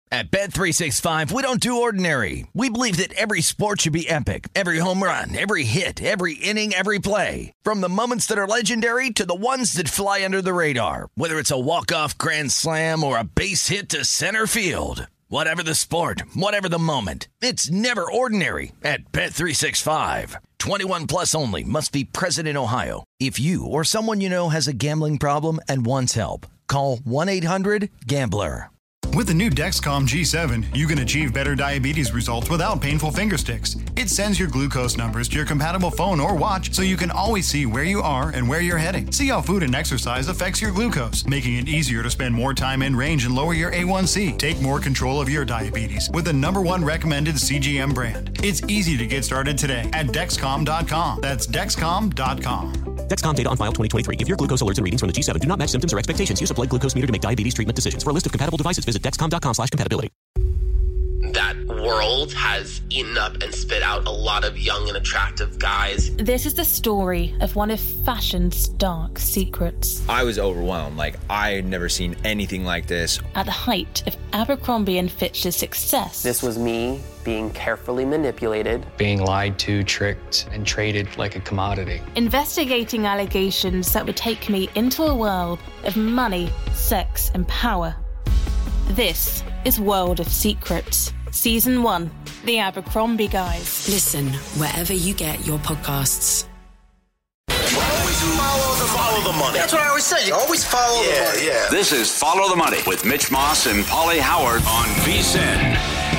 At Bet365, we don't do ordinary. We believe that every sport should be epic. Every home run, every hit, every inning, every play. From the moments that are legendary to the ones that fly under the radar. Whether it's a walk-off grand slam or a base hit to center field. Whatever the sport, whatever the moment. It's never ordinary at Bet365. 21 plus only. Must be present in Ohio. If you or someone you know has a gambling problem and wants help, call 1-800-GAMBLER. With the new Dexcom G7, you can achieve better diabetes results without painful finger sticks. It sends your glucose numbers to your compatible phone or watch so you can always see where you are and where you're heading. See how food and exercise affects your glucose, making it easier to spend more time in range and lower your A1C. Take more control of your diabetes with the #1 recommended CGM brand. It's easy to get started today at Dexcom.com. That's Dexcom.com. Dexcom data on file 2023. If your glucose alerts and readings from the G7 do not match symptoms or expectations, use a blood glucose meter to make diabetes treatment decisions. For a list of compatible devices, visit Dexcom.com/compatibility. That world has eaten up and spit out a lot of young and attractive guys. This is the story of one of fashion's dark secrets. I was overwhelmed. I had never seen anything like this. At the height of Abercrombie & Fitch's success. This was me being carefully manipulated. Being lied to, tricked, and traded like a commodity. Investigating allegations that would take me into a world of money, sex, and power. This is World of Secrets, Season 1, The Abercrombie Guys. Listen wherever you get your podcasts. Always follow the money. That's what I always say. You always follow the money. Yeah. This is Follow the Money with Mitch Moss and Paulie Howard on VSiN.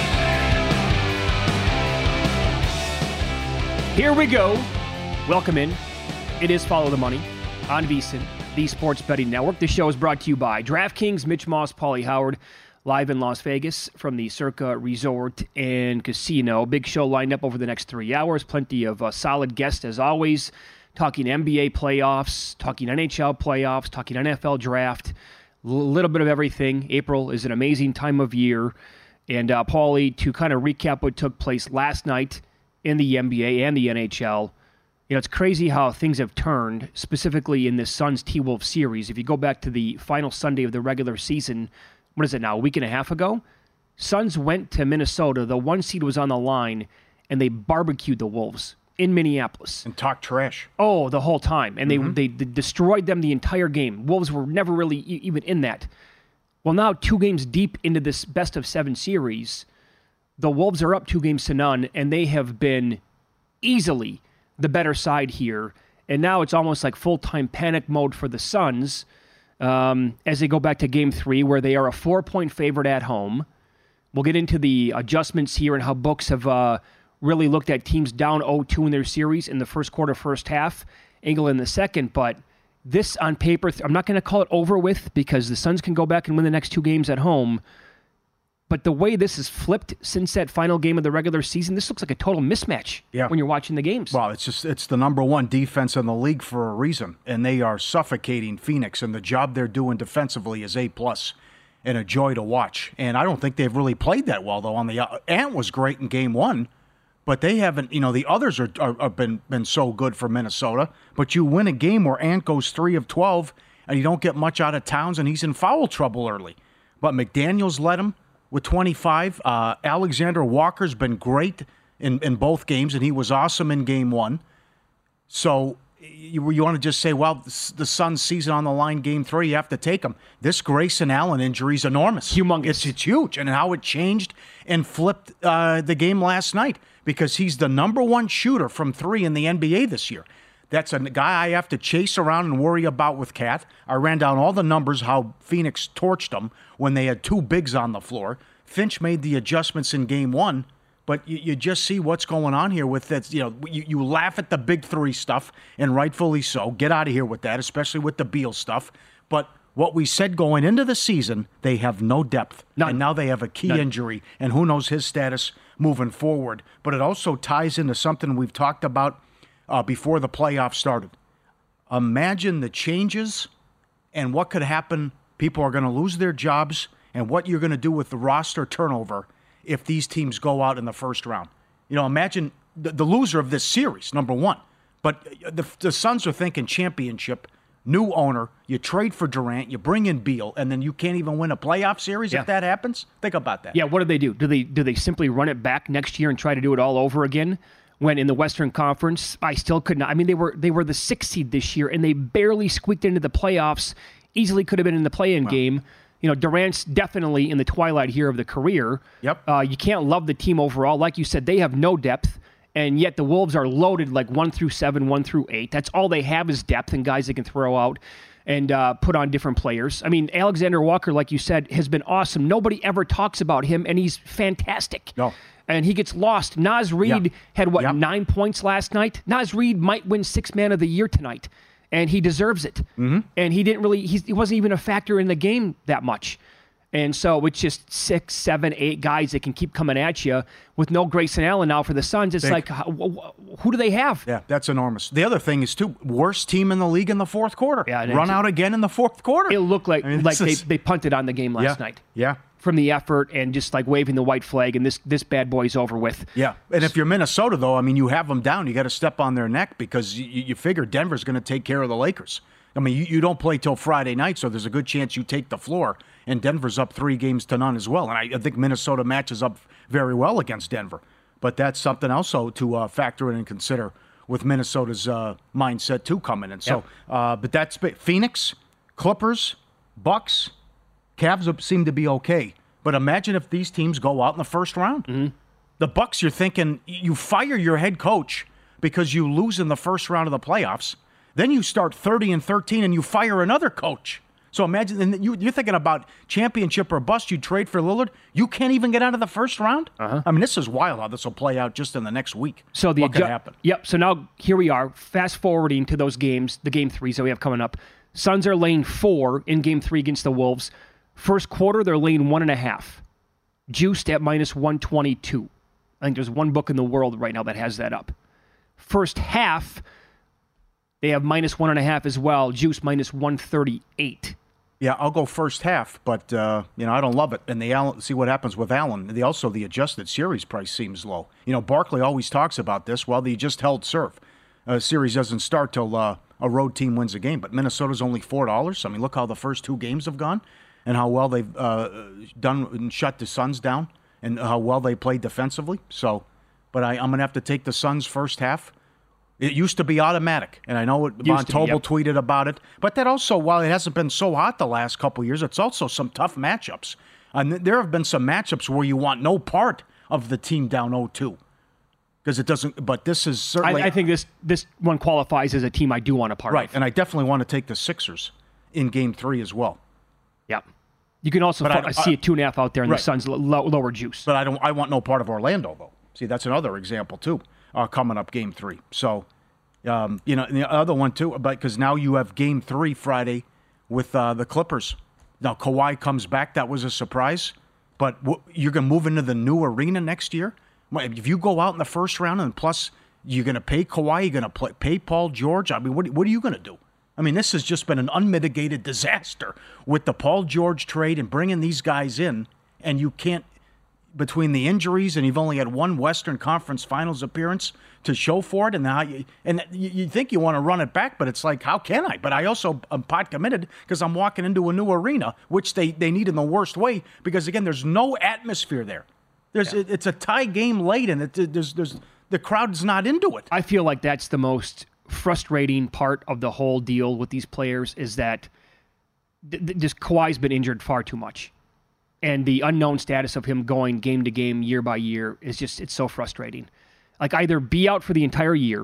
Here we go. Welcome in. It is Follow the Money on VSiN, the Sports Betting Network. This show is brought to you by DraftKings, Mitch Moss, Paulie Howard, live in Las Vegas from the Circa Resort and Casino. Big show lined up over the next 3 hours. Plenty of solid guests as always. Talking NBA playoffs, talking NHL playoffs, talking NFL draft. A little bit of everything. April is an amazing time of year. And Paulie, to kind of recap what took place last night in the NBA and the NHL, it's crazy how things have turned, specifically in this Suns T-Wolves series. If you go back to the final Sunday of the regular season, what is it now, a week and a half ago? Suns went to Minnesota, the 1 seed was on the line, and they barbecued the Wolves in Minneapolis. And talked trash. Oh, the whole time. And they destroyed them the entire game. Wolves were never really even in that. Well, now 2 games deep into this best-of-7 series, the Wolves are up 2-0, and they have been easily the better side here. And now it's almost like full-time panic mode for the Suns as they go back to Game 3, where they are a 4-point favorite at home. We'll get into the adjustments here and how books have really looked at teams down 0-2 in their series in the first quarter, first half, England in the second. But this on paper, I'm not going to call it over with because the Suns can go back and win the next 2 games at home. But the way this has flipped since that final game of the regular season, this looks like a total mismatch when you're watching the games. Well, it's the #1 defense in the league for a reason, and they are suffocating Phoenix, and the job they're doing defensively is A+ and a joy to watch. And I don't think they've really played that well, though. Ant was great in Game 1, but they haven't, the others have been so good for Minnesota. But you win a game where Ant goes 3 of 12, and you don't get much out of Towns, and he's in foul trouble early. But McDaniels led him with 25. Alexander Walker's been great in both games, and he was awesome in Game 1. So you want to just say, well, the Suns' season on the line, Game 3, you have to take them. This Grayson Allen injury is enormous. Humongous. It's huge, and how it changed and flipped the game last night, because he's the #1 shooter from 3 in the NBA this year. That's a guy I have to chase around and worry about with Cat. I ran down all the numbers, how Phoenix torched them when they had 2 bigs on the floor. Finch made the adjustments in Game 1, but you just see what's going on here with that. You laugh at the big 3 stuff, and rightfully so. Get out of here with that, especially with the Beal stuff. But what we said going into the season, they have no depth. None. And now they have a key injury, and who knows his status moving forward. But it also ties into something we've talked about before the playoffs started. Imagine the changes and what could happen. People are going to lose their jobs, and what you're going to do with the roster turnover if these teams go out in the first round. Imagine the loser of this series, #1. But the Suns are thinking championship new owner, you trade for Durant, you bring in Beal, and then you can't even win a playoff series if that happens? Think about that. Yeah, what do? Do they simply run it back next year and try to do it all over again? When in the Western Conference, I still could not. I mean, they were the 6th seed this year, and they barely squeaked into the playoffs. Easily could have been in the play-in game. You know, Durant's definitely in the twilight here of the career. Yep. You can't love the team overall. Like you said, they have no depth, and yet the Wolves are loaded like 1 through 7, 1 through 8. That's all they have is depth and guys they can throw out and put on different players. I mean, Alexander Walker, like you said, has been awesome. Nobody ever talks about him, and he's fantastic. No. And he gets lost. Naz Reid had, 9 points last night? Naz Reid might win 6th Man of the Year tonight, and he deserves it. Mm-hmm. And he didn't really, he wasn't even a factor in the game that much. And so it's just 6, 7, 8 guys that can keep coming at you with no Grayson Allen now for the Suns. It's like, who do they have? Yeah, that's enormous. The other thing is, too, worst team in the league in the fourth quarter. Yeah, run out again in the fourth quarter. It looked like, they punted on the game last night. Yeah. From the effort and just like waving the white flag, and this bad boy's over with. Yeah, and if you're Minnesota, though, I mean, you have them down. You got to step on their neck because you figure Denver's going to take care of the Lakers. I mean, you don't play till Friday night, so there's a good chance you take the floor, and Denver's up 3-0 as well. And I think Minnesota matches up very well against Denver. But that's something also to factor in and consider with Minnesota's mindset, too, coming in. So, but that's Phoenix, Clippers, Bucks, Cavs seem to be okay. But imagine if these teams go out in the first round. Mm-hmm. The Bucks, you're thinking, you fire your head coach because you lose in the first round of the playoffs. Then you start 30-13 and you fire another coach. So imagine, and you're thinking about championship or bust. You trade for Lillard. You can't even get out of the first round? Uh-huh. I mean, this is wild how this will play out just in the next week. So what could happen? Yep. So now here we are, fast forwarding to those games, the game 3s that we have coming up. Suns are laying 4 in game 3 against the Wolves. First quarter, they're laying 1.5. Juiced at -122. I think there's one book in the world right now that has that up. First half, they have -1.5 as well. Juice -138. Yeah, I'll go first half, but I don't love it. And see what happens with Allen. The adjusted series price seems low. Barkley always talks about this. Well, they just held serve. Series doesn't start till a road team wins a game, but Minnesota's only $4. I mean, look how the first 2 games have gone. And how well they've done and shut the Suns down, and how well they played defensively. So, but I'm going to have to take the Suns first half. It used to be automatic, and I know Von Tobel tweeted about it. But that also, while it hasn't been so hot the last couple of years, it's also some tough matchups. And there have been some matchups where you want no part of the team down 0-2. Because it doesn't, but this is certainly... I think this one qualifies as a team I do want a part of. Right, and I definitely want to take the Sixers in Game 3 as well. Yeah. You can also see a 2.5 out there in the Suns' lower juice. But I want no part of Orlando, though. See, that's another example, too, coming up Game 3. So, and the other one, too, because now you have Game 3 Friday with the Clippers. Now, Kawhi comes back. That was a surprise. But you're going to move into the new arena next year? If you go out in the first round, and plus you're going to pay Kawhi, you're going to pay Paul George, I mean, what are you going to do? I mean, this has just been an unmitigated disaster with the Paul George trade and bringing these guys in, and you can't, between the injuries, and you've only had one Western Conference Finals appearance to show for it, and now you think you want to run it back, but it's like, how can I? But I also am pot committed because I'm walking into a new arena, which they need in the worst way, because, again, there's no atmosphere there. It's a tie game late, and the crowd's not into it. I feel like that's the most frustrating part of the whole deal with these players is that just Kawhi's been injured far too much. And the unknown status of him going game to game, year by year, it's so frustrating. Like, either be out for the entire year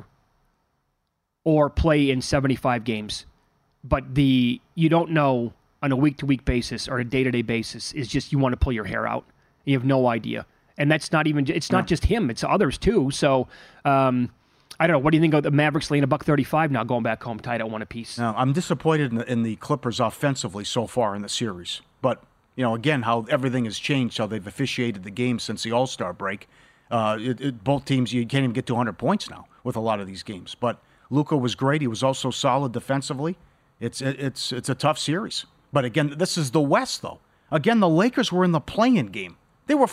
or play in 75 games. But you don't know on a week-to-week basis or a day-to-day basis is just you want to pull your hair out. You have no idea. And that's not even, it's not just him, it's others too. So, I don't know. What do you think of the Mavericks laying $135 now, going back home, tied at 1 apiece? No, I'm disappointed in the Clippers offensively so far in the series. But, again, how everything has changed, how they've officiated the game since the All-Star break. Both teams, you can't even get to 100 points now with a lot of these games. But Luka was great. He was also solid defensively. It's a tough series. But, again, this is the West, though. Again, the Lakers were in the play-in game. They were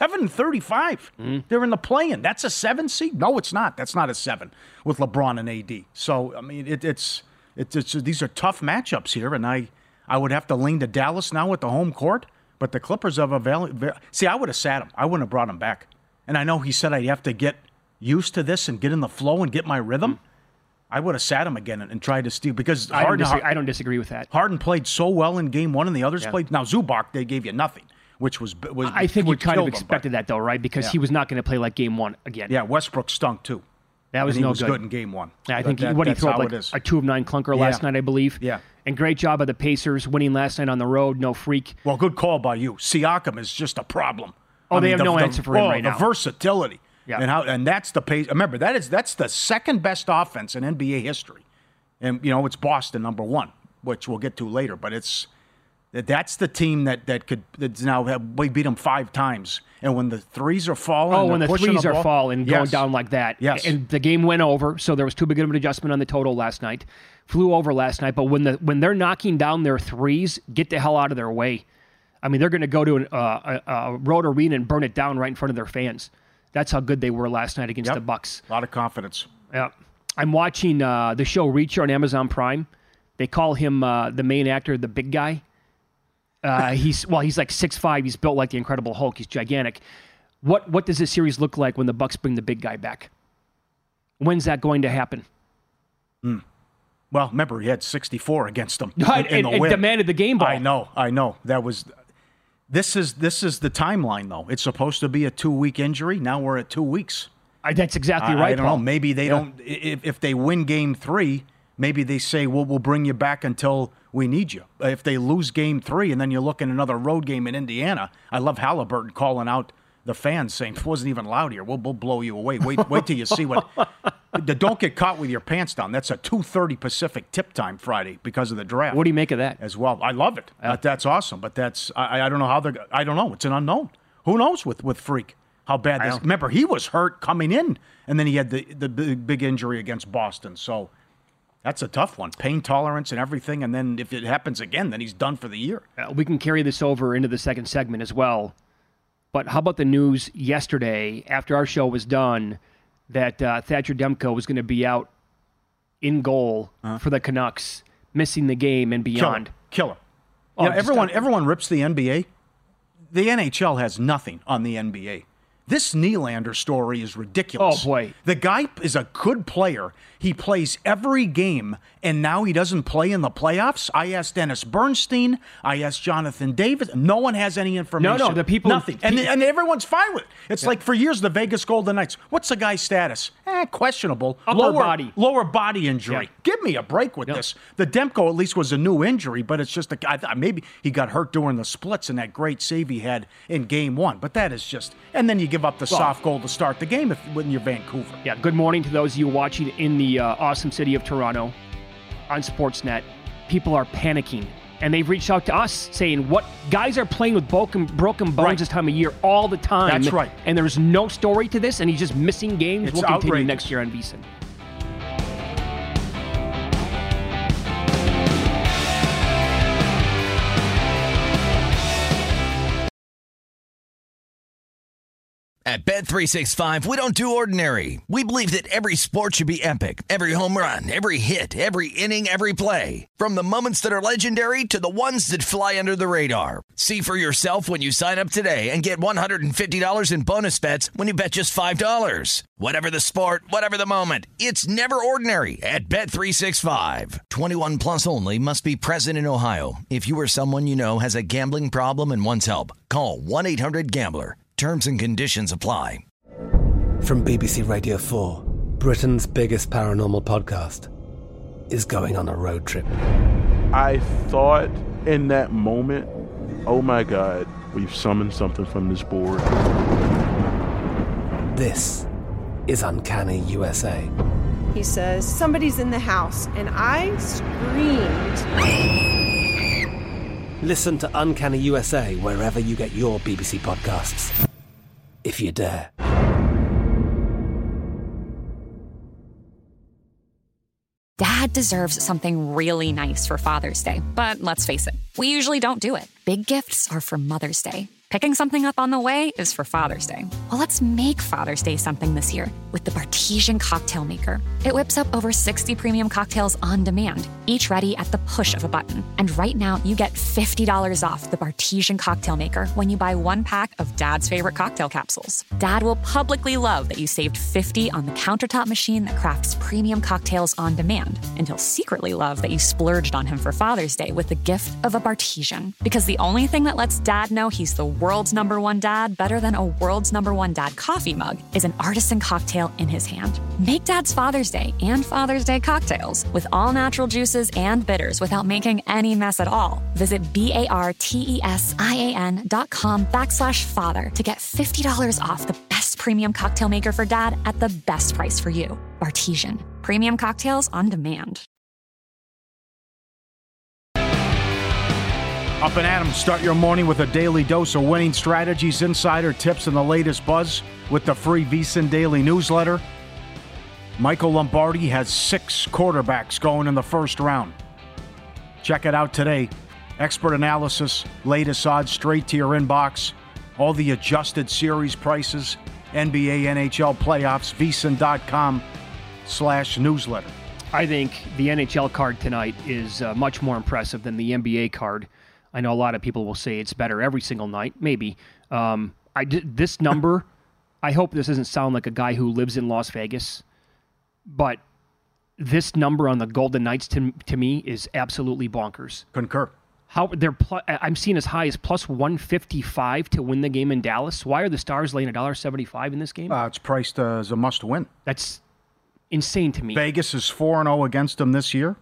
47-35. They're in the play-in. That's a 7 seed? No, it's not. That's not a 7 with LeBron and AD. So, I mean, These are tough matchups here, and I would have to lean to Dallas now with the home court, but the Clippers have see, I would have sat him. I wouldn't have brought him back. And I know he said I'd have to get used to this and get in the flow and get my rhythm. I would have sat him again and tried to steal because I don't disagree with that. Harden played so well in game one, and the others played. Now Zubac, they gave you nothing, which was I think you kind of expected that though, right? Because he was not going to play like game one again. Yeah, Westbrook stunk too. That was no good in game one. Yeah, I think he threw up like a 2 of 9 clunker last night, I believe. Yeah. And great job of the Pacers winning last night on the road. No freak. Well, good call by you. Siakam is just a problem. They have no answer for him right now. The versatility. Yeah. And that's the pace. Remember, that's the second best offense in NBA history. And, it's Boston number 1, which we'll get to later. But that's the team that's now we beat them 5 times. And when the threes are falling, when the threes are falling, going down like that. Yes. And the game went over, so there was too big of an adjustment on the total last night. Flew over last night, but when they're knocking down their threes, get the hell out of their way. I mean, they're going to go to a road arena and burn it down right in front of their fans. That's how good they were last night against the Bucks. A lot of confidence. Yeah. I'm watching the show Reacher on Amazon Prime. They call him the main actor, the big guy. He's like 6'5". He's built like the Incredible Hulk. He's gigantic. What does this series look like when the Bucks bring the big guy back? When's that going to happen? Well, remember, he had 64 against them and demanded the game ball. I know. This is the timeline, though. It's supposed to be a 2-week injury. Now we're at 2 weeks. That's exactly right, I don't know. Maybe they don't. If they win Game 3, maybe they say, well, we'll bring you back until we need you. If they lose Game 3 and then you look at another road game in Indiana, I love Halliburton calling out the fans saying, it wasn't even loud here. We'll blow you away. Wait till you see what. Don't get caught with your pants down. That's a 2:30 Pacific tip time Friday because of the draft. What do you make of that? As well, I love it. That's awesome. But I don't know how they're. I don't know. It's an unknown. Who knows with Freak how bad this? Remember, he was hurt coming in, and then he had the big injury against Boston. So that's a tough one. Pain tolerance and everything. And then if it happens again, then he's done for the year. We can carry this over into the second segment as well. But how about the news yesterday after our show was done that Thatcher Demko was going to be out in goal for the Canucks, missing the game and beyond? Kill him. Everyone rips the NBA. The NHL has nothing on the NBA. This Nylander story is ridiculous. Oh, boy. The guy is a good player. He plays every game, and now he doesn't play in the playoffs. I asked Dennis Bernstein. I asked Jonathan Davis. No one has any information. No, the people... Nothing. And everyone's fine with it. It's like for years, the Vegas Golden Knights. What's the guy's status? Questionable. Lower body injury. Yeah. Give me a break with this. The Demko at least was a new injury, but it's just maybe he got hurt during the splits and that great save he had in Game 1. But that is just... And then you give up the soft goal to start the game when you're Vancouver. Yeah, good morning to those of you watching in the awesome city of Toronto on Sportsnet. People are panicking, and they've reached out to us saying, what guys are playing with broken bones this time of year all the time. That's right. And there's no story to this, and he's just missing games. We'll continue next year on VSiN. At Bet365, we don't do ordinary. We believe that every sport should be epic. Every home run, every hit, every inning, every play. From the moments that are legendary to the ones that fly under the radar. See for yourself when you sign up today and get $150 in bonus bets when you bet just $5. Whatever the sport, whatever the moment, it's never ordinary at Bet365. 21 plus only. Must be present in Ohio. If you or someone you know has a gambling problem and wants help, call 1-800-GAMBLER. Terms and conditions apply. From BBC Radio 4, Britain's biggest paranormal podcast is going on a road trip. I thought in that moment, oh my God, we've summoned something from this board. This is Uncanny USA. He says, somebody's in the house, and I screamed. Listen to Uncanny USA wherever you get your BBC podcasts, if you dare. Dad deserves something really nice for Father's Day, but let's face it, we usually don't do it. Big gifts are for Mother's Day. Picking something up on the way is for Father's Day. Well, let's make Father's Day something this year with the Bartesian Cocktail Maker. It whips up over 60 premium cocktails on demand, each ready at the push of a button. And right now, you get $50 off the Bartesian Cocktail Maker when you buy 1 pack of Dad's favorite cocktail capsules. Dad will publicly love that you saved $50 on the countertop machine that crafts premium cocktails on demand. And he'll secretly love that you splurged on him for Father's Day with the gift of a Bartesian. Because the only thing that lets Dad know he's the world's #1 dad better than a world's #1 dad coffee mug is an artisan cocktail in his hand. Make Dad's Father's Day and Father's Day cocktails with all natural juices and bitters without making any mess at all. Visit BARTESIAN.com/father to get $50 off the best premium cocktail maker for Dad at the best price for you. Bartesian. Premium cocktails on demand. Up and at 'em. Start your morning with a daily dose of winning strategies, insider tips, and the latest buzz with the free VSiN Daily newsletter. Michael Lombardi has 6 quarterbacks going in the first round. Check it out today. Expert analysis, latest odds straight to your inbox. All the adjusted series prices, NBA, NHL playoffs, VSiN.com/newsletter. I think the NHL card tonight is much more impressive than the NBA card. I know a lot of people will say it's better every single night. Maybe. This number, I hope this doesn't sound like a guy who lives in Las Vegas, but this number on the Golden Knights to me is absolutely bonkers. Concur. How I'm seeing as high as plus 155 to win the game in Dallas. Why are the Stars laying $1.75 in this game? It's priced as a must-win. That's insane to me. Vegas is 4-0 against them this year.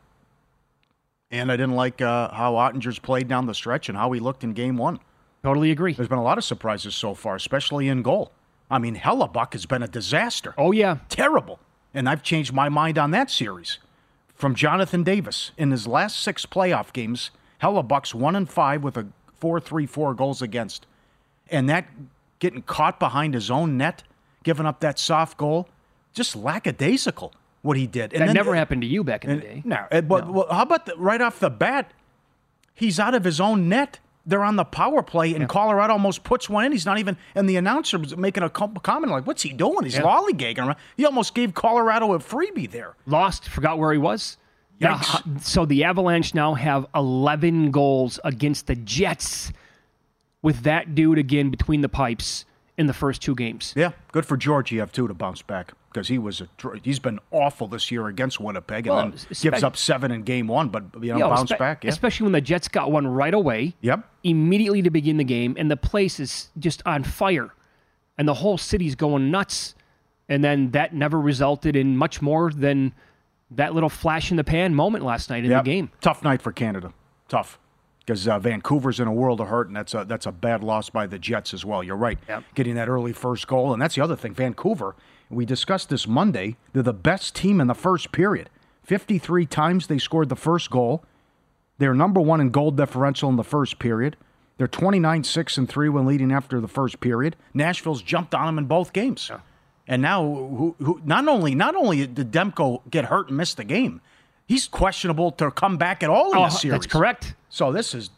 And I didn't like how Ottinger's played down the stretch and how he looked in Game 1. Totally agree. There's been a lot of surprises so far, especially in goal. I mean, Hellebuck has been a disaster. Oh, yeah. Terrible. And I've changed my mind on that series. From Jonathan Davis, in his last 6 playoff games, Hellebuck's 1-5 with a 4.34 goals against. And that getting caught behind his own net, giving up that soft goal, just lackadaisical. What he did. And that never happened to you back in the day. No. Well, how about right off the bat, he's out of his own net. They're on the power play, and Colorado almost puts one in. He's not even, and the announcer was making a comment like, what's he doing? He's lollygagging around. He almost gave Colorado a freebie there. Lost, forgot where he was. Yikes. Now, so the Avalanche now have 11 goals against the Jets with that dude again between the pipes in the first 2 games. Yeah, good for Georgiev, too, to bounce back. Because he's been awful this year against Winnipeg, and then gives up 7 in Game 1, but bounce back. Yeah. Especially when the Jets got one right away. Yep. Immediately to begin the game, and the place is just on fire, and the whole city's going nuts. And then that never resulted in much more than that little flash in the pan moment last night in the game. Tough night for Canada. Tough. Because Vancouver's in a world of hurt, and that's a bad loss by the Jets as well. You're right. Yep. Getting that early first goal, and that's the other thing. Vancouver, we discussed this Monday, they're the best team in the first period. 53 times they scored the first goal. They're number 1 in goal differential in the first period. They're 29-6-3 when leading after the first period. Nashville's jumped on them in both games. Yeah. And now, who not only did Demko get hurt and miss the game, he's questionable to come back at all in this series. That's correct. So this is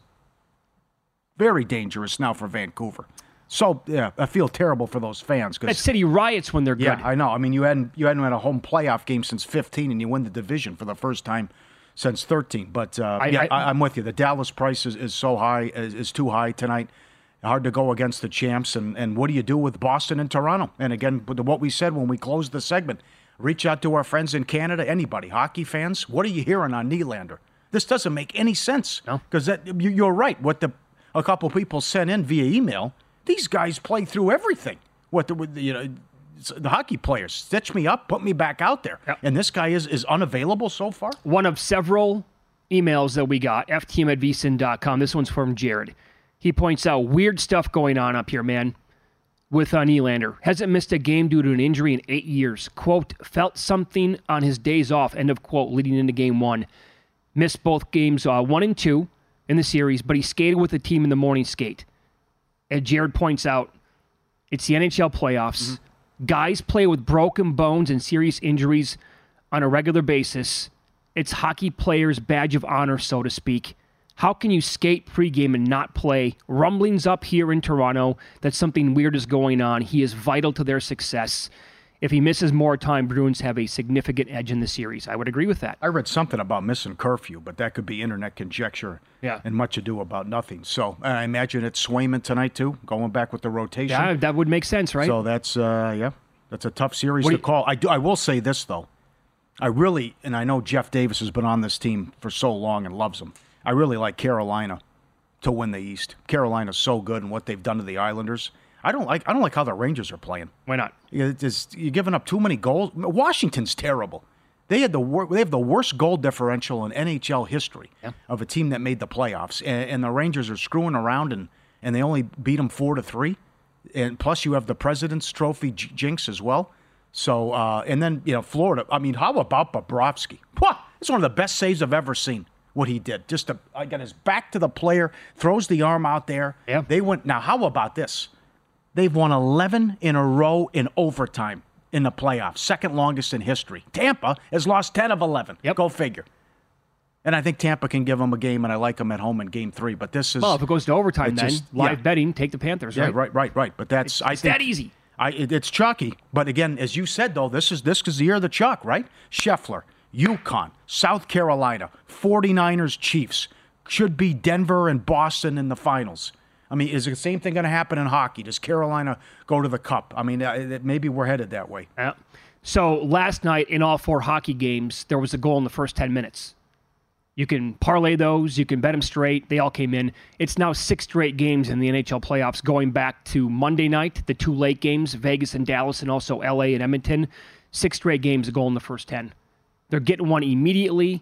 very dangerous now for Vancouver. So, yeah, I feel terrible for those fans. That city riots when they're good. Yeah, I know. I mean, you hadn't had a home playoff game since 15, and you win the division for the first time since 13. But, I'm with you. The Dallas price is so high, is too high tonight. Hard to go against the champs. And what do you do with Boston and Toronto? And, again, what we said when we closed the segment, reach out to our friends in Canada, anybody, hockey fans. What are you hearing on Nylander? This doesn't make any sense. No. Because you're right. What a couple people sent in via email, these guys play through everything. The hockey players stitch me up, put me back out there. Yep. And this guy is unavailable so far? One of several emails that we got, ftm@vsin.com. This one's from Jared. He points out weird stuff going on up here, man, with Nylander. Hasn't missed a game due to an injury in 8 years. Quote, felt something on his days off, end of quote, leading into Game 1. Missed both games 1 and 2 in the series, but he skated with the team in the morning skate. As Jared points out, it's the NHL playoffs. Mm-hmm. Guys play with broken bones and serious injuries on a regular basis. It's hockey players' badge of honor, so to speak. How can you skate pregame and not play? Rumblings up here in Toronto that something weird is going on. He is vital to their success. If he misses more time, Bruins have a significant edge in the series. I would agree with that. I read something about missing curfew, but that could be internet conjecture and much ado about nothing. So I imagine it's Swayman tonight, too, going back with the rotation. Yeah, that would make sense, right? So that's, that's a tough series to call. I will say this, though. And I know Jeff Davis has been on this team for so long and loves them. I really like Carolina to win the East. Carolina's so good in what they've done to the Islanders. I don't like how the Rangers are playing. Why not? You're giving up too many goals. Washington's terrible. They have the worst goal differential in NHL history of a team that made the playoffs. And the Rangers are screwing around and they only beat them 4-3. And plus you have the President's Trophy jinx as well. So and then Florida. I mean, how about Bobrovsky? It's one of the best saves I've ever seen. What he did, I got his back to the player, throws the arm out there. Yeah. They went. Now, how about this? They've won 11 in a row in overtime in the playoffs, second longest in history. Tampa has lost 10 of 11. Yep. Go figure. And I think Tampa can give them a game, and I like them at home in Game 3. But this is if it goes to overtime, then live betting, take the Panthers. Yeah, right. right. But it's that easy. It's chalky. But again, as you said, though, this is the year of the chalk, right? Scheffler, UConn, South Carolina, 49ers, Chiefs. Should be Denver and Boston in the finals. I mean, is the same thing going to happen in hockey? Does Carolina go to the Cup? I mean, maybe we're headed that way. Yeah. So last night in all 4 hockey games, there was a goal in the first 10 minutes. You can parlay those. You can bet them straight. They all came in. It's now 6 straight games in the NHL playoffs, going back to Monday night, the 2 late games, Vegas and Dallas, and also LA and Edmonton. 6 straight games, a goal in the first 10. They're getting one immediately.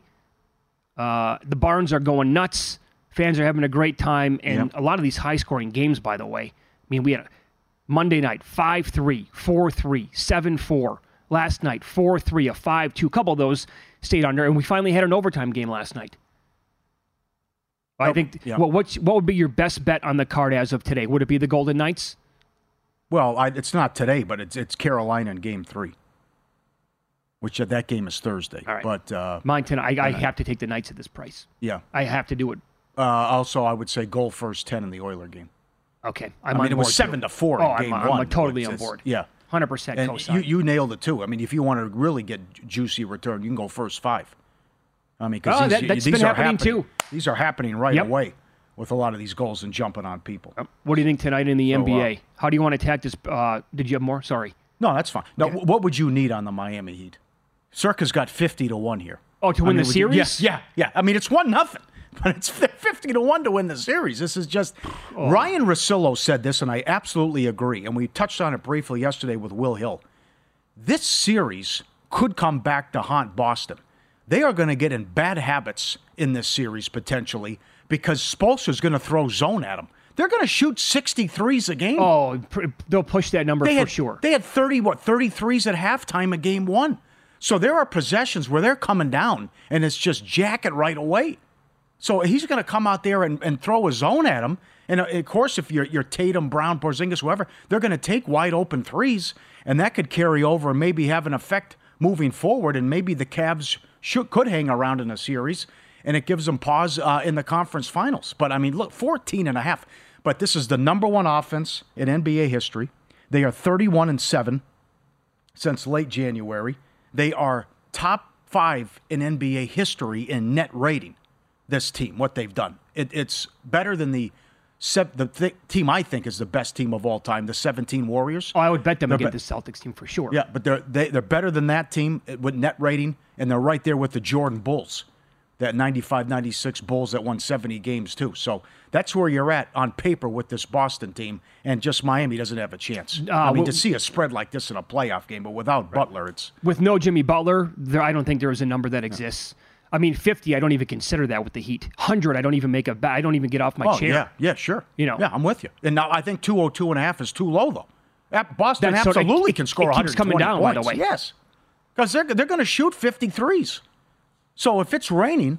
The barns are going nuts. Fans are having a great time. And a lot of these high-scoring games, by the way. I mean, we had a Monday night, 5-3, 4-3, 7-4. Last night, 4-3, a 5-2. A couple of those stayed under. And we finally had an overtime game last night. I think, what would be your best bet on the card as of today? Would it be the Golden Knights? Well, it's not today, but it's Carolina in Game 3. Which that game is Thursday. All right. But mine tonight, I have to take the Knights at this price. Yeah. I have to do it. Also, I would say goal first 10 in the Oiler game. Okay. I mean, it was 7-4 in Game 1. I'm totally on board. Yeah. 100% co-sign. You nailed it, too. I mean, if you want to really get juicy return, you can go first 5. I mean, because that's been happening, too. These are happening right away with a lot of these goals and jumping on people. What do you think tonight in the NBA? How do you want to attack this? Did you have more? Sorry. No, that's fine. Now, what would you need on the Miami Heat? Circa's got 50-1 here. Oh, to win the series? Yeah. I mean, it's 1-0, but it's 50-1 to win the series. This is just Ryan Russillo said this, and I absolutely agree. And we touched on it briefly yesterday with Will Hill. This series could come back to haunt Boston. They are going to get in bad habits in this series potentially because Spoelstra's going to throw zone at them. They're going to shoot 63s a game. Oh, they'll push that number for sure. They had 33s at halftime of Game 1. So there are possessions where they're coming down, and it's just jacket right away. So he's going to come out there and throw a zone at him. And, of course, if you're Tatum, Brown, Porzingis, whoever, they're going to take wide-open threes, and that could carry over and maybe have an effect moving forward, and maybe the Cavs could hang around in a series, and it gives them pause in the conference finals. But, I mean, look, 14.5. But this is the number 1 offense in NBA history. They are 31-7 since late January. They are top 5 in NBA history in net rating, this team, what they've done. It's better than the team I think is the best team of all time, the 17 Warriors. Oh, I would bet them against the Celtics team for sure. Yeah, but they're better than that team with net rating, and they're right there with the Jordan Bulls, that 95-96 Bulls that won 70 games too. So that's where you're at on paper with this Boston team, and just Miami doesn't have a chance. I mean, to see a spread like this in a playoff game, but without Butler, it's... With no Jimmy Butler, I don't think there is a number that exists. I mean, 50, I don't even consider that with the Heat. 100, I don't even make a bet. I don't even get off my chair. Yeah, sure. Yeah, I'm with you. And now I think 202.5 is too low, though. Boston absolutely can score 120 keeps coming down, points. By the way. Yes, because they're going to shoot 53s. So if it's raining,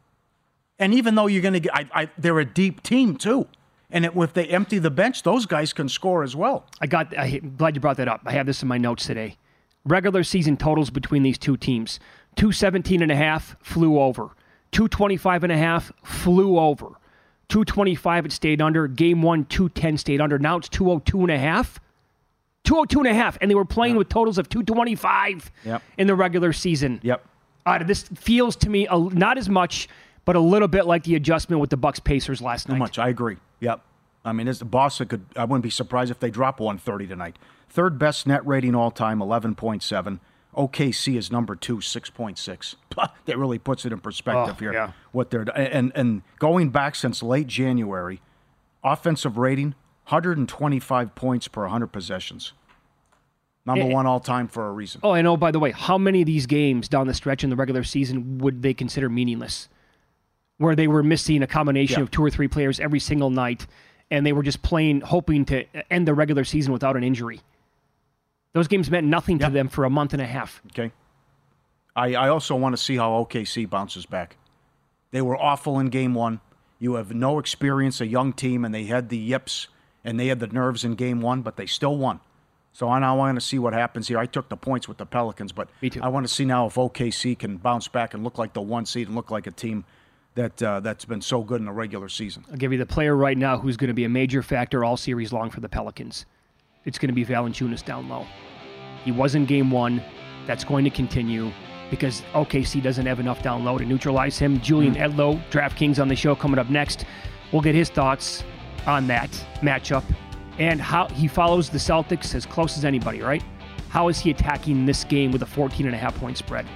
and even though you're going to get, they're a deep team too, and if they empty the bench, those guys can score as well. I'm glad you brought that up. I have this in my notes today. Regular season totals between these two teams: 217.5 flew over. 225.5 flew over. 225 it stayed under. Game 1, 210 stayed under. Now it's 202.5. 202.5, and they were playing with totals of 225 in the regular season. This feels to me not as much, but a little bit like the adjustment with the Bucks Pacers last night. Too much. I agree. I mean, as the Boston I wouldn't be surprised if they drop 130 tonight. Third best net rating all time, 11.7. OKC is number 2, 6.6. That really puts it in perspective here. Yeah. What they're and going back since late January, offensive rating 125 points per 100 possessions. Number one all time for a reason. Oh, and by the way, how many of these games down the stretch in the regular season would they consider meaningless? Where they were missing a combination of 2 or 3 players every single night, and they were just playing, hoping to end the regular season without an injury. Those games meant nothing to them for a month and a half. Okay. I also want to see how OKC bounces back. They were awful in game 1. You have no experience, a young team, and they had the yips, and they had the nerves in game 1, but they still won. So I want to see what happens here. I took the points with the Pelicans, but Me too. I want to see now if OKC can bounce back and look like the 1 seed and look like a team that's been so good in the regular season. I'll give you the player right now who's going to be a major factor all series long for the Pelicans. It's going to be Valanciunas down low. He was in game 1. That's going to continue because OKC doesn't have enough down low to neutralize him. Julian Edlow, DraftKings on the show coming up next. We'll get his thoughts on that matchup and how he follows the Celtics as close as anybody, right? How is he attacking this game with a 14.5-point spread?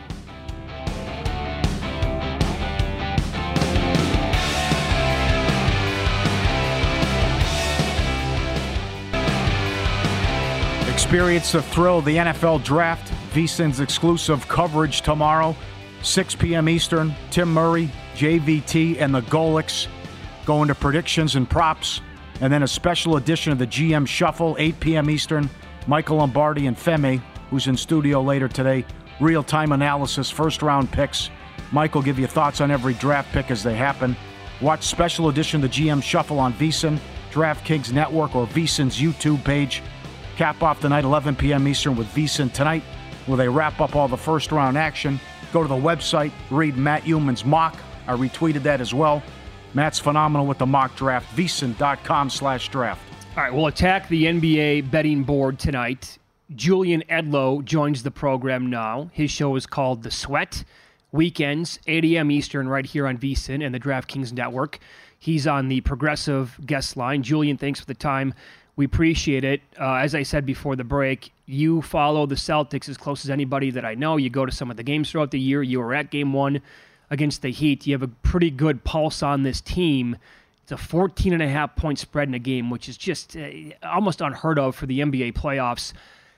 Experience the thrill of the NFL Draft. VSiN's exclusive coverage tomorrow, 6 p.m. Eastern. Tim Murray, JVT, and the Golics go into predictions and props. And then a special edition of the GM Shuffle, 8 p.m. Eastern. Michael Lombardi and Femi, who's in studio later today. Real-time analysis, first-round picks. Mike will give you thoughts on every draft pick as they happen. Watch special edition of the GM Shuffle on VSiN, DraftKings Network, or VSiN's YouTube page. Cap off the night, 11 p.m. Eastern with VSiN Tonight, where they wrap up all the first-round action. Go to the website, read Matt Human's mock. I retweeted that as well. Matt's phenomenal with the mock draft. VSiN.com/draft. All right, we'll attack the NBA betting board tonight. Julian Edlow joins the program now. His show is called The Sweat. Weekends, 8 a.m. Eastern, right here on VSiN and the DraftKings Network. He's on the Progressive guest line. Julian, thanks for the time. We appreciate it. As I said before the break, you follow the Celtics as close as anybody that I know. You go to some of the games throughout the year. You were at Game 1 against the Heat. You have a pretty good pulse on this team. It's a 14.5-point spread in a game, which is just almost unheard of for the NBA playoffs.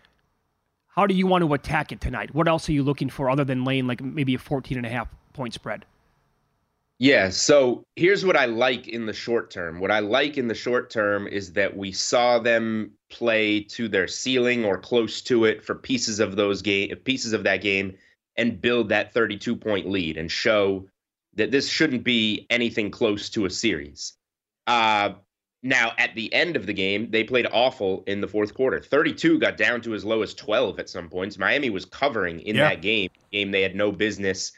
How do you want to attack it tonight? What else are you looking for other than laying like maybe a 14.5-point spread? Yeah, so here's what I like in the short term. What I like in the short term is that we saw them play to their ceiling or close to it for pieces of that game and build that 32-point lead and show that this shouldn't be anything close to a series. Now, at the end of the game, they played awful in the fourth quarter. 32 got down to as low as 12 at some points. Miami was covering in that game they had no business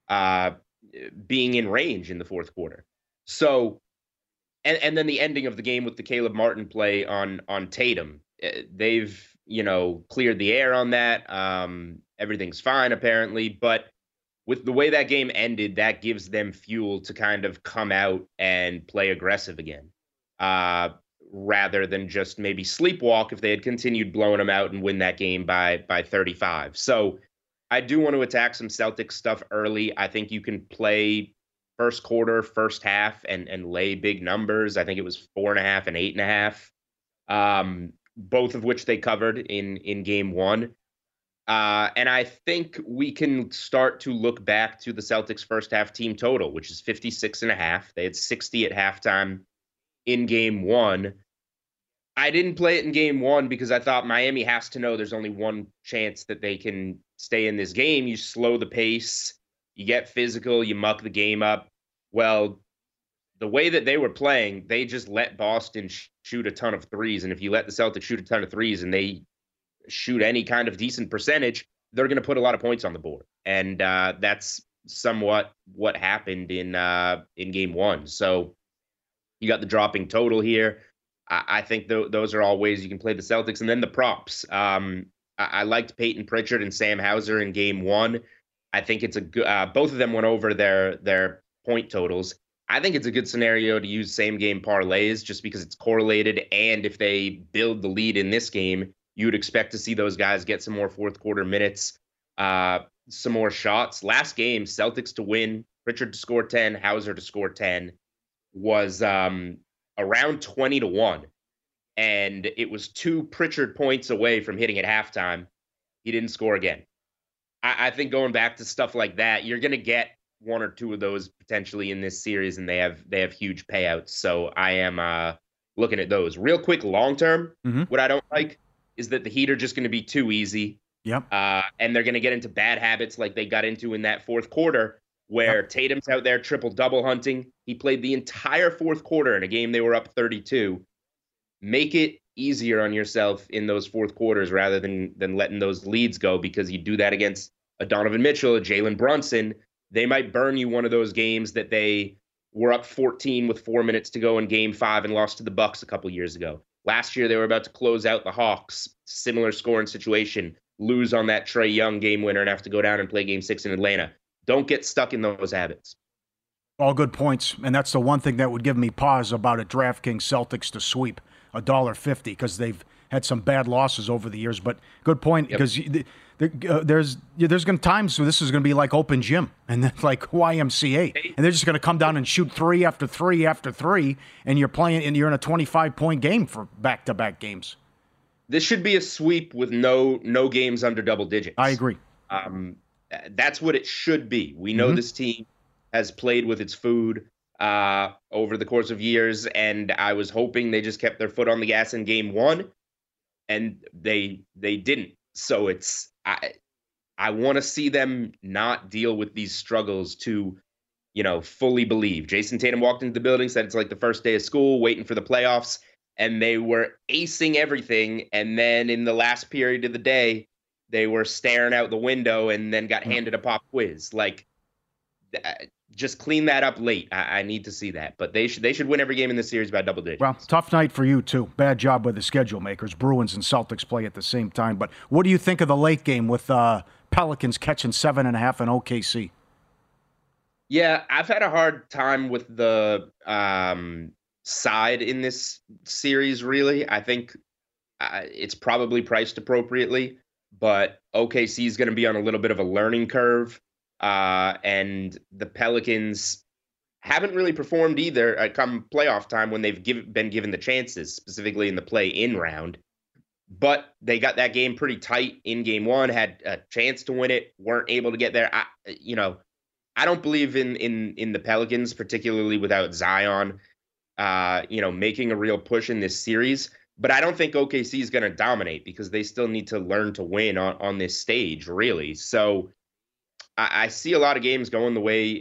being in range in the fourth quarter. So, and then the ending of the game with the Caleb Martin play on Tatum. They've, cleared the air on that. Everything's fine, apparently. But with the way that game ended, that gives them fuel to kind of come out and play aggressive again, rather than just maybe sleepwalk if they had continued blowing them out and win that game by 35. So I do want to attack some Celtics stuff early. I think you can play first quarter, first half, and lay big numbers. I think it was 4.5 and 8.5, both of which they covered in game 1. And I think we can start to look back to the Celtics first half team total, which is 56.5. They had 60 at halftime in game 1. I didn't play it in game 1 because I thought Miami has to know there's only one chance that they can stay in this game. You slow the pace, you get physical, you muck the game up. Well, the way that they were playing, they just let Boston shoot a ton of threes. And if you let the Celtics shoot a ton of threes and they shoot any kind of decent percentage, they're going to put a lot of points on the board. And that's somewhat what happened in game one. So you got the dropping total here. I think those are all ways you can play the Celtics. And then the props. I liked Peyton Pritchard and Sam Hauser in game one. I think it's a good, both of them went over their point totals. I think it's a good scenario to use same game parlays just because it's correlated. And if they build the lead in this game, you would expect to see those guys get some more fourth quarter minutes, some more shots. Last game, Celtics to win, Pritchard to score 10, Hauser to score 10, was around 20-1. And it was 2 Pritchard points away from hitting at halftime. He didn't score again. I think going back to stuff like that, you're going to get 1 or 2 of those potentially in this series, and they have huge payouts. So I am looking at those. Real quick, long-term, what I don't like is that the Heat are just going to be too easy. Yep. And they're going to get into bad habits like they got into in that fourth quarter where Tatum's out there triple-double hunting. He played the entire fourth quarter in a game they were up 32. Make it easier on yourself in those fourth quarters rather than letting those leads go, because you do that against a Donovan Mitchell, a Jalen Brunson. They might burn you one of those games that they were up 14 with 4 minutes to go in game 5 and lost to the Bucks a couple years ago. Last year, they were about to close out the Hawks. Similar scoring situation. Lose on that Trae Young game winner and have to go down and play game 6 in Atlanta. Don't get stuck in those habits. All good points. And that's the one thing that would give me pause about a DraftKings Celtics to sweep $1.50, because they've had some bad losses over the years. But good point, because there's going to times where this is going to be like open gym and then like YMCA, and they're just going to come down and shoot 3 after 3 after 3, and you're playing and you're in a 25-point game for back-to-back games. This should be a sweep with no games under double digits. I agree. That's what it should be. We know this team has played with its food over the course of years, and I was hoping they just kept their foot on the gas in game 1, and they didn't. So I want to see them not deal with these struggles to, fully believe. Jason Tatum walked into the building, said it's like the first day of school, waiting for the playoffs, and they were acing everything. And then in the last period of the day, they were staring out the window and then got handed a pop quiz. Like, just clean that up late. I need to see that. But they should win every game in this series by double digits. Well, tough night for you, too. Bad job by the schedule makers. Bruins and Celtics play at the same time. But what do you think of the late game with Pelicans catching 7.5 in OKC? Yeah, I've had a hard time with the side in this series, really. I think it's probably priced appropriately, but OKC is going to be on a little bit of a learning curve. And the Pelicans haven't really performed either come playoff time when they've been given the chances, specifically in the play-in round. But they got that game pretty tight in game 1, had a chance to win it, weren't able to get there. I don't believe in the Pelicans, particularly without Zion, making a real push in this series. But I don't think OKC is going to dominate because they still need to learn to win on this stage, really. So I see a lot of games going the way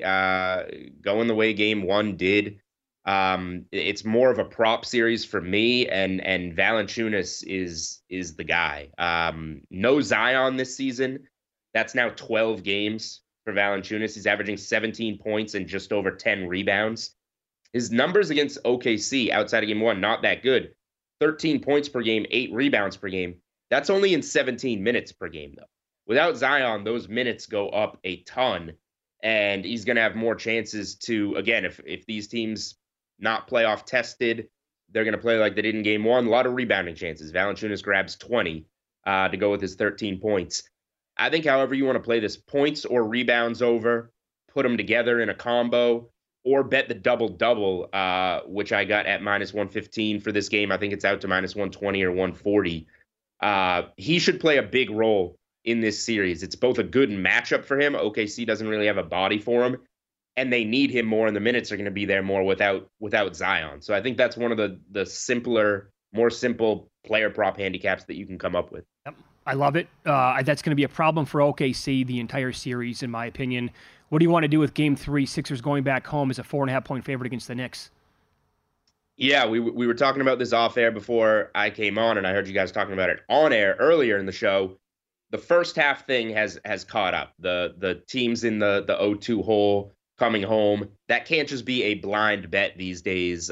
game 1 did. It's more of a prop series for me, and Valanciunas is the guy. No Zion this season. That's now 12 games for Valanciunas. He's averaging 17 points and just over 10 rebounds. His numbers against OKC outside of game 1, not that good. 13 points per game, 8 rebounds per game. That's only in 17 minutes per game, though. Without Zion, those minutes go up a ton, and he's going to have more chances to, again, if these teams not playoff tested, they're going to play like they did in game 1. A lot of rebounding chances. Valanciunas grabs 20 to go with his 13 points. I think however you want to play this, points or rebounds over, put them together in a combo, or bet the double-double, which I got at -115 for this game. I think it's out to -120 or 140. He should play a big role in this series. It's both a good matchup for him. OKC doesn't really have a body for him, and they need him more, and the minutes are going to be there more without Zion. So I think that's one of the simpler, more simple player prop handicaps that you can come up with. Yep. I love it. That's going to be a problem for OKC the entire series, in my opinion. What do you want to do with Game 3? Sixers going back home as a 4.5-point favorite against the Knicks. Yeah, we were talking about this off air before I came on, and I heard you guys talking about it on air earlier in the show. the first half thing has caught up. The teams in the 0-2 hole coming home, that can't just be a blind bet these days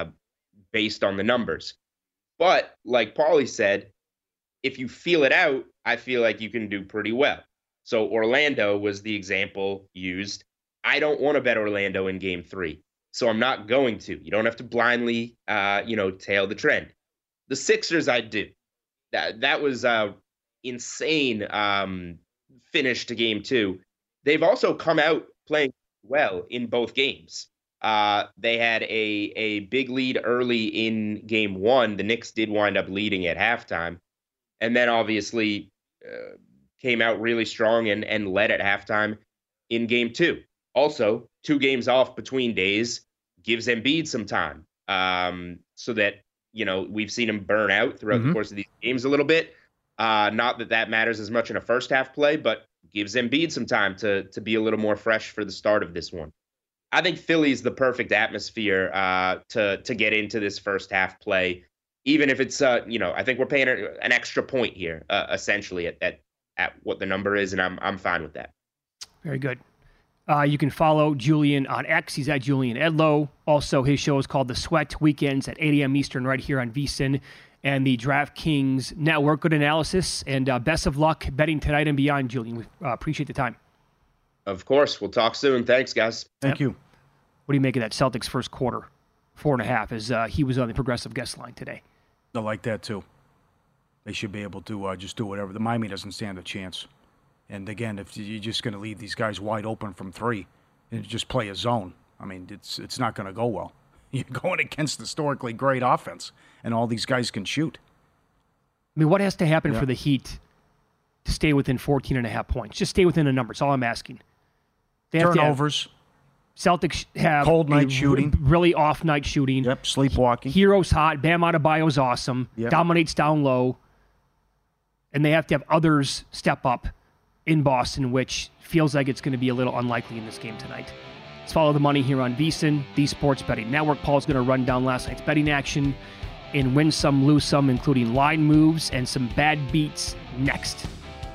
based on the numbers. But like Paulie said, if you feel it out, I feel like you can do pretty well. So Orlando was the example used. I don't want to bet Orlando in game 3, so I'm not going to. You don't have to blindly, tail the trend. The Sixers, I do. That was insane finish to game 2. They've also come out playing well in both games. They had a big lead early in game 1. The Knicks did wind up leading at halftime, and then obviously came out really strong and led at halftime in game 2. Also, 2 games off between days gives Embiid some time so that, we've seen him burn out throughout the course of these games a little bit. Not that matters as much in a first half play, but gives Embiid some time to be a little more fresh for the start of this one. I think Philly's the perfect atmosphere to get into this first half play, even if it's, I think we're paying an extra point here, essentially at what the number is, and I'm fine with that. Very good. You can follow Julian on X. He's at Julian Edlow. Also, his show is called The Sweat, weekends at 8 a.m. Eastern right here on VSiN and the DraftKings Network. Good analysis, and best of luck betting tonight and beyond, Julian. We appreciate the time. Of course. We'll talk soon. Thanks, guys. Thank you. What do you make of that Celtics first quarter? 4.5 as he was on the Progressive guest line today. I like that, too. They should be able to just do whatever. The Miami doesn't stand a chance. And, again, if you're just going to leave these guys wide open from 3 and just play a zone, I mean, it's not going to go well. You're going against historically great offense, and all these guys can shoot. I mean, what has to happen for the Heat to stay within 14.5 points? Just stay within a number. That's all I'm asking. They have Turnovers. Celtics have cold night shooting. Really off night shooting. Yep, sleepwalking. Hero's hot. Bam Adebayo's awesome. Yep. Dominates down low. And they have to have others step up in Boston, which feels like it's going to be a little unlikely in this game tonight. Let's follow the money here on VSiN, the Sports Betting Network. Paul's going to run down last night's betting action and win some, lose some, including line moves and some bad beats next.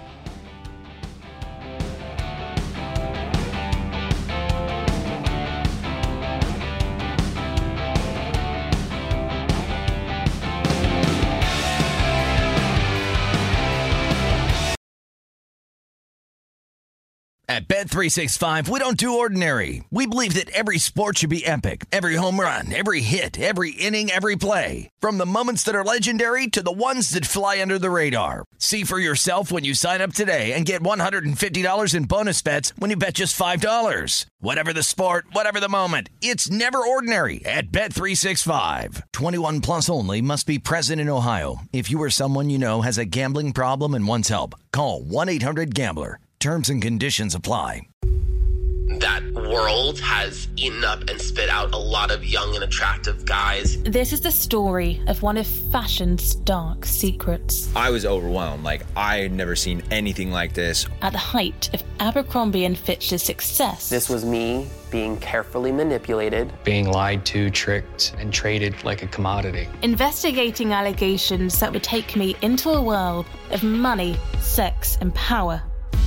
At Bet365, we don't do ordinary. We believe that every sport should be epic. Every home run, every hit, every inning, every play. From the moments that are legendary to the ones that fly under the radar. See for yourself when you sign up today and get $150 in bonus bets when you bet just $5. Whatever the sport, whatever the moment, it's never ordinary at Bet365. 21 plus only. Must be present in Ohio. If you or someone you know has a gambling problem and wants help, call 1-800-GAMBLER. Terms and conditions apply. That world has eaten up and spit out a lot of young and attractive guys. This is the story of one of fashion's dark secrets. I was overwhelmed. I had never seen anything like this. At the height of Abercrombie & Fitch's success. This was me being carefully manipulated. Being lied to, tricked, and traded like a commodity. Investigating allegations that would take me into a world of money, sex, and power.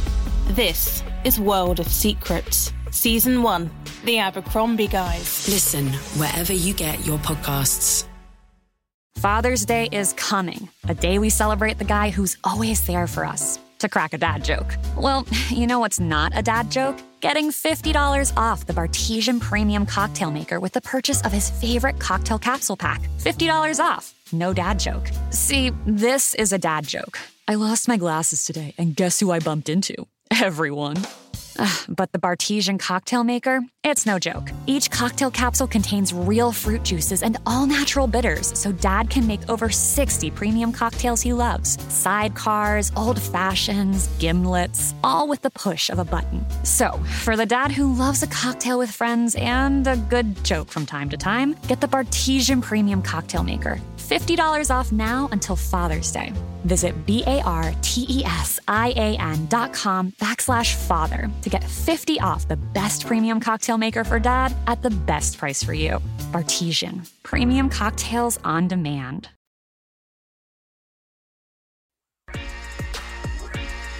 This is World of Secrets, Season 1, The Abercrombie Guys. Listen wherever you get your podcasts. Father's Day is coming, a day we celebrate the guy who's always there for us. To crack a dad joke. Well, you know what's not a dad joke? Getting $50 off the Bartesian Premium Cocktail Maker with the purchase of his favorite cocktail capsule pack. $50 off. No dad joke. See, this is a dad joke. I lost my glasses today, and guess who I bumped into? Everyone. But the Bartesian Cocktail Maker, it's no joke. Each cocktail capsule contains real fruit juices and all-natural bitters, so Dad can make over 60 premium cocktails he loves. Sidecars, old fashions, gimlets, all with the push of a button. So, for the dad who loves a cocktail with friends and a good joke from time to time, get the Bartesian Premium Cocktail Maker. $50 off now until Father's Day. Visit BARTESIAN.com/father to get 50 off the best premium cocktail maker for dad at the best price for you. Bartesian. Premium cocktails on demand.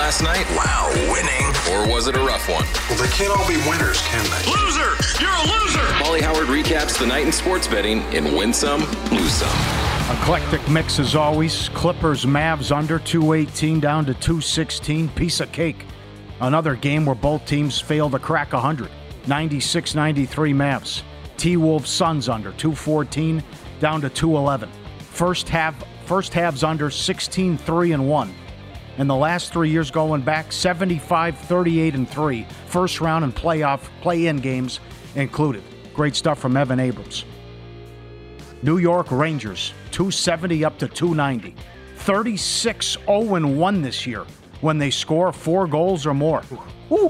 last night? Wow, winning. Or was it a rough one? Well, they can't all be winners, can they? Loser! You're a loser! Paulie Howard recaps the night in sports betting in Win Some, Lose Some. Eclectic mix as always. Clippers, Mavs under 218 down to 216. Piece of cake. Another game where both teams failed to crack 100. 96-93 Mavs. T-Wolves, Suns under 214 down to 211. First halves under 16-3-1. In the last 3 years going back, 75-38-3. First round and play-in games included. Great stuff from Evan Abrams. New York Rangers, 270 up to 290. 36-0-1 this year when they score 4 goals or more. Woo!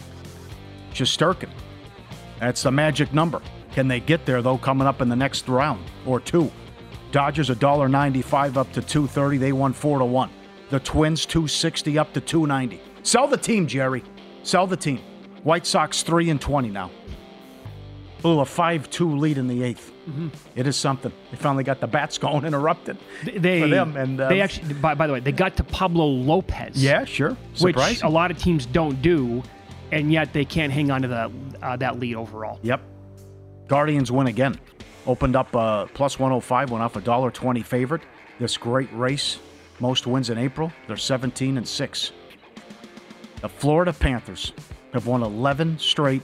Shesterkin. That's the magic number. Can they get there, though, coming up in the next round or two? Dodgers $1.95 up to 230. They won 4-1. The Twins 260 up to 290. Sell the team, Jerry. Sell the team. White Sox 3-20 now. Ooh, a 5-2 lead in the 8th. Mm-hmm. It is something. They finally got the bats going, interrupted for them. And they actually, by the way, they got to Pablo Lopez. Yeah, sure. Which a lot of teams don't do, and yet they can't hang on to that lead overall. Yep. Guardians win again. Opened up plus 105, went off $1.20 favorite. This great race. Most wins in April. They're 17-6. The Florida Panthers have won 11 straight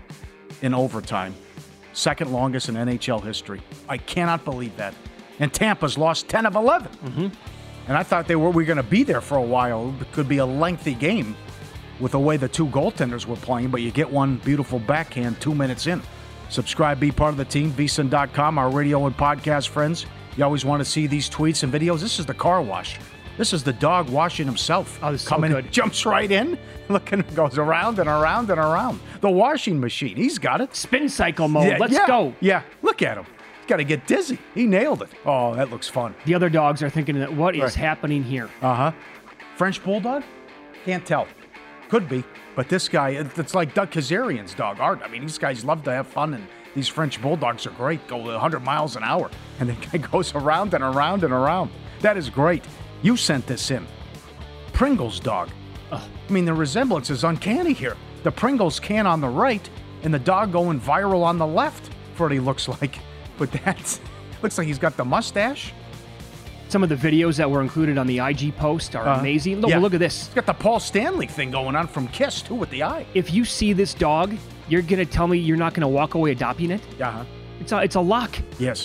in overtime. Second longest in NHL history. I cannot believe that. And Tampa's lost 10 of 11. Mm-hmm. And I thought we were going to be there for a while. It could be a lengthy game with the way the two goaltenders were playing, but you get one beautiful backhand 2 minutes in. Subscribe, be part of the team, vsin.com, our radio and podcast friends. You always want to see these tweets and videos. This is the car wash. This is the dog washing himself. Oh, this is so good. Jumps right in, looking, goes around and around and around. The washing machine, he's got it. Spin cycle mode. Let's go. Yeah, look at him. He's got to get dizzy. He nailed it. Oh, that looks fun. The other dogs are thinking, what is happening here? Uh-huh. French Bulldog? Can't tell. Could be. But this guy, it's like Doug Kazarian's dog, Art. I mean, these guys love to have fun, and these French Bulldogs are great. Go 100 miles an hour. And the guy goes around and around and around. That is great. You sent this in. Pringles dog. I mean, the resemblance is uncanny here. The Pringles can on the right, and the dog going viral on the left for what he looks like. But that looks like he's got the mustache. Some of the videos that were included on the IG post are amazing. Look at this. He's got the Paul Stanley thing going on from Kiss, too, with the eye. If you see this dog, you're going to tell me you're not going to walk away adopting it? Uh-huh. It's a lock. Yes.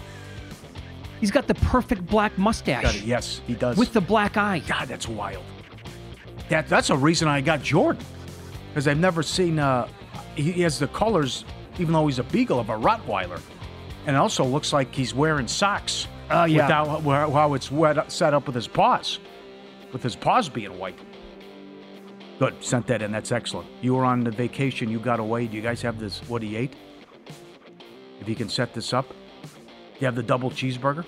He's got the perfect black mustache. Yes, he does. With the black eye. God, that's wild. That's a reason I got Jordan. Because I've never seen... he has the colors, even though he's a beagle, of a Rottweiler. And it also looks like he's wearing socks. Oh, yeah. How it's set up with his paws. With his paws being white. Good. Sent that in. That's excellent. You were on the vacation. You got away. Do you guys have this, what he ate? If you can set this up. You have the double cheeseburger?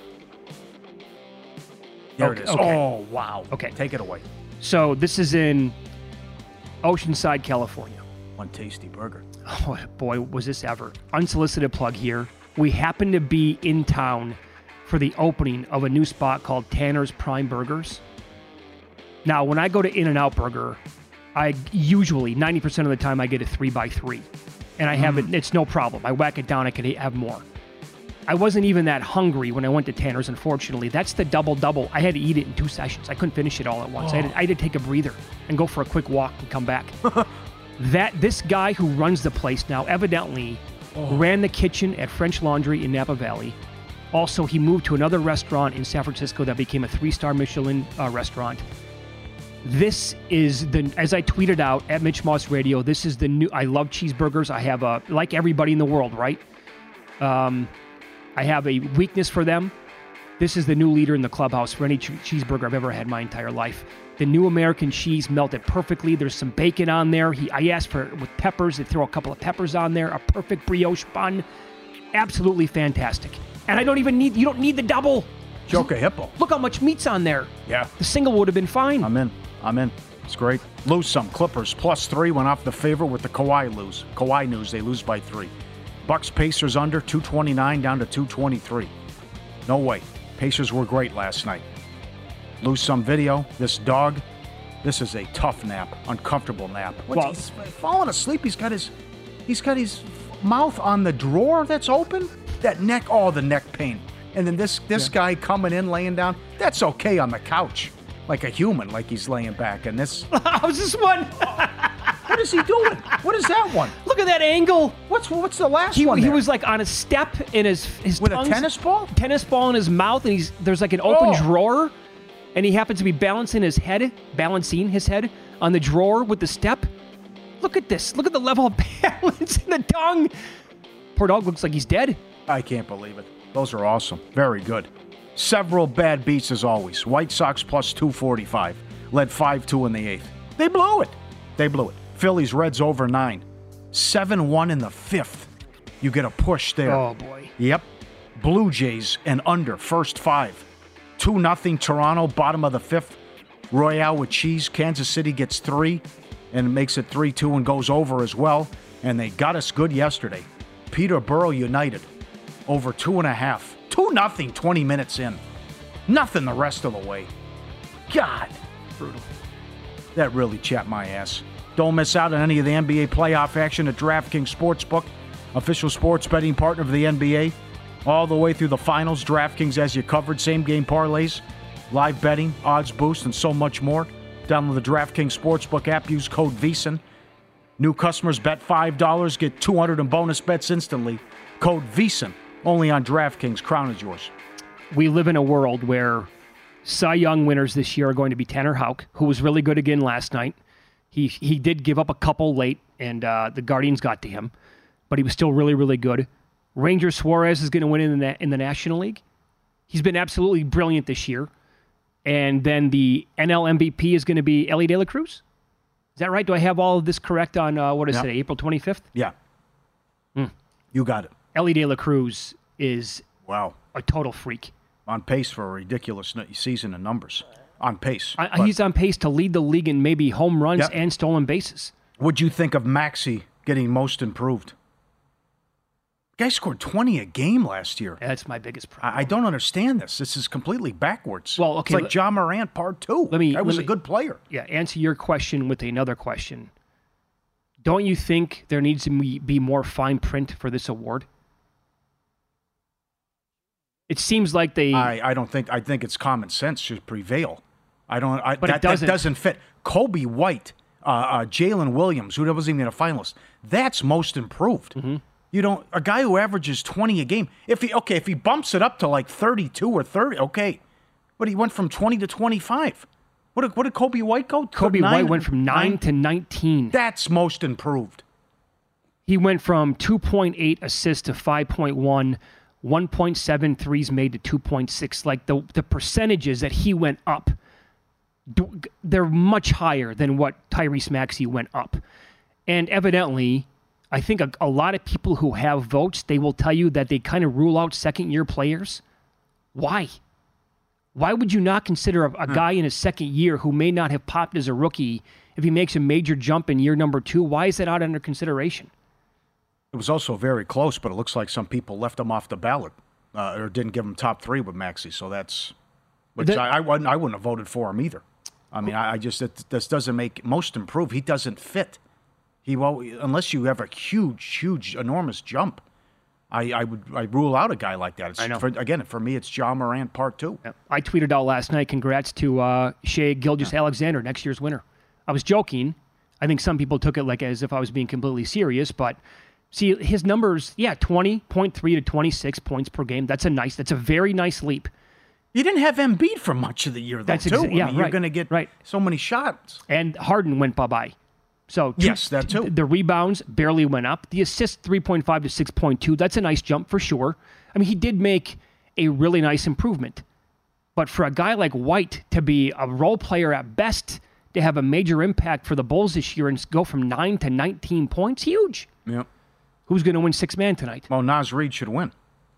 There it is. Okay. Oh, wow. Okay. Take it away. So this is in Oceanside, California. One tasty burger. Oh, boy, was this ever. Unsolicited plug here. We happen to be in town for the opening of a new spot called Tanner's Prime Burgers. Now, when I go to In-N-Out Burger, I usually, 90% of the time, I get a 3x3. And I have it, it's no problem. I whack it down, I can have more. I wasn't even that hungry when I went to Tanner's, unfortunately. That's the double-double. I had to eat it in 2 sessions. I couldn't finish it all at once. I had to take a breather and go for a quick walk and come back. This guy who runs the place now evidently ran the kitchen at French Laundry in Napa Valley. Also, he moved to another restaurant in San Francisco that became a 3-star Michelin restaurant. This is as I tweeted out at Mitch Moss Radio, this is the new, I love cheeseburgers. I have like everybody in the world, right? I have a weakness for them. This is the new leader in the clubhouse for any cheeseburger I've ever had in my entire life. The new American cheese melted perfectly. There's some bacon on there. I asked for it with peppers. They throw a couple of peppers on there. A perfect brioche bun. Absolutely fantastic. And you don't need the double. Joke a hippo. Look how much meat's on there. Yeah. The single would have been fine. I'm in. It's great. Lose some. Clippers +3 went off the favorite with the Kawhi news. They lose by 3. Bucks Pacers under 229 down to 223. No way. Pacers were great last night. Lose some video. This dog This is a tough nap, uncomfortable nap. Well, he's falling asleep. He's got his mouth on the drawer that's open. That neck, the neck pain. And then this guy coming in, laying down. That's okay on the couch, like a human, like he's laying back. And this. How's this one? What is he doing? What is that one? Look at that angle. What's the last one? He was like on a step in his with a tennis ball. Tennis ball in his mouth, and there's like an open drawer, and he happens to be balancing his head on the drawer with the step. Look at this. Look at the level of balance in the tongue. Poor dog looks like he's dead. I can't believe it. Those are awesome. Very good. Several bad beats as always. White Sox plus 245. Led 5-2 in the 8th. They blew it. Phillies Reds over 9. 7-1 in the 5th. You get a push there. Oh, boy. Yep. Blue Jays and under first 5. 2-0 Toronto, bottom of the 5th. Royale with cheese. Kansas City gets 3 and makes it 3-2 and goes over as well. And they got us good yesterday. Peterborough United over 2.5. 2-0 20 minutes in. Nothing the rest of the way. God. Brutal. That really chapped my ass. Don't miss out on any of the NBA playoff action at DraftKings Sportsbook, official sports betting partner of the NBA. All the way through the finals, DraftKings has you covered. Same game parlays, live betting, odds boost, and so much more. Download the DraftKings Sportsbook app. Use code VEASAN. New customers bet $5, get $200 in bonus bets instantly. Code VEASAN. Only on DraftKings. Crown is yours. We live in a world where Cy Young winners this year are going to be Tanner Houck, who was really good again last night. He did give up a couple late, and the Guardians got to him, but he was still really, really good. Ranger Suarez is going to win in the National League. He's been absolutely brilliant this year. And then the NL MVP is going to be Elly De La Cruz. Is that right? Do I have all of this correct on, today, April 25th? Yeah. You got it. Elly De La Cruz is a total freak. On pace for a ridiculous season in numbers. On pace. He's on pace to lead the league in maybe home runs and stolen bases. What'd you think of Maxey getting most improved? Guy scored 20 a game last year. That's my biggest problem. I don't understand this. This is completely backwards. Well, okay, it's like John Morant part 2. That was a good player. Yeah, answer your question with another question. Don't you think there needs to be more fine print for this award? It seems like they... I don't think... I think it's common sense should prevail. But it doesn't. That doesn't fit. Kobe White, Jalen Williams, who wasn't even a finalist, that's most improved. Mm-hmm. You don't... A guy who averages 20 a game, if he bumps it up to like 32 or 30, okay. But he went from 20 to 25. What did Kobe White go? Kobe White went from 9 to 19. That's most improved. He went from 2.8 assists to 5.1, 1.7 threes made to 2.6. Like the percentages that he went up, they're much higher than what Tyrese Maxey went up. And evidently, I think a lot of people who have votes, they will tell you that they kind of rule out second-year players. Why? Why would you not consider a guy in his second year who may not have popped as a rookie if he makes a major jump in year number 2? Why is that not under consideration? It was also very close, but it looks like some people left him off the ballot or didn't give him top 3 with Maxey. So that's... Which I wouldn't have voted for him either. I mean, this doesn't make most improved. He doesn't fit. Unless you have a huge, enormous jump. I rule out a guy like that. I know. For me, it's John Morant part 2. Yep. I tweeted out last night, congrats to Shai Gilgeous-Alexander, next year's winner. I was joking. I think some people took it like as if I was being completely serious, but see, his numbers, 20.3 to 26 points per game. That's a very nice leap. You didn't have Embiid for much of the year, though, too. You're going to get so many shots. And Harden went bye-bye. So yes, that too. The rebounds barely went up. The assists 3.5 to 6.2. That's a nice jump for sure. I mean, he did make a really nice improvement. But for a guy like White to be a role player at best, to have a major impact for the Bulls this year and go from 9 to 19 points, huge. Yep. Who's going to win sixth man tonight? Well, Naz Reid should win.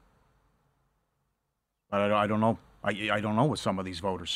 But I don't know. I don't know with some of these voters.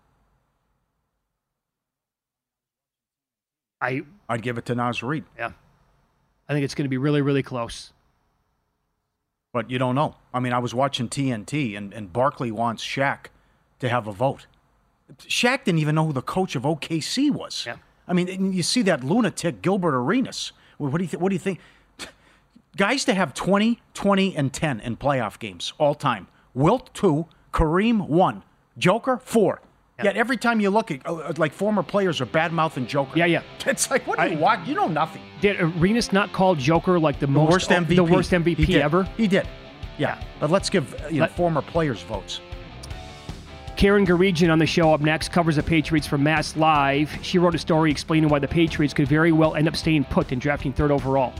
I'd give it to Naz Reid. Yeah. I think it's going to be really, really close. But you don't know. I mean, I was watching TNT, and Barkley wants Shaq to have a vote. Shaq didn't even know who the coach of OKC was. Yeah. I mean, you see that lunatic Gilbert Arenas. What do you think? Guys to have 20, 20, and 10 in playoff games all time. Wilt 2, Kareem 1, Joker 4. Yeah. Yet every time you look at like former players are bad-mouthing Joker. Yeah. It's like, what do you watch? You know nothing. Did Arenas not call Joker like the worst MVP? The worst MVP ever? He did. Yeah. But let's give former players votes. Karen Garegian on the show up next covers the Patriots for Mass Live. She wrote a story explaining why the Patriots could very well end up staying put and drafting 3rd overall.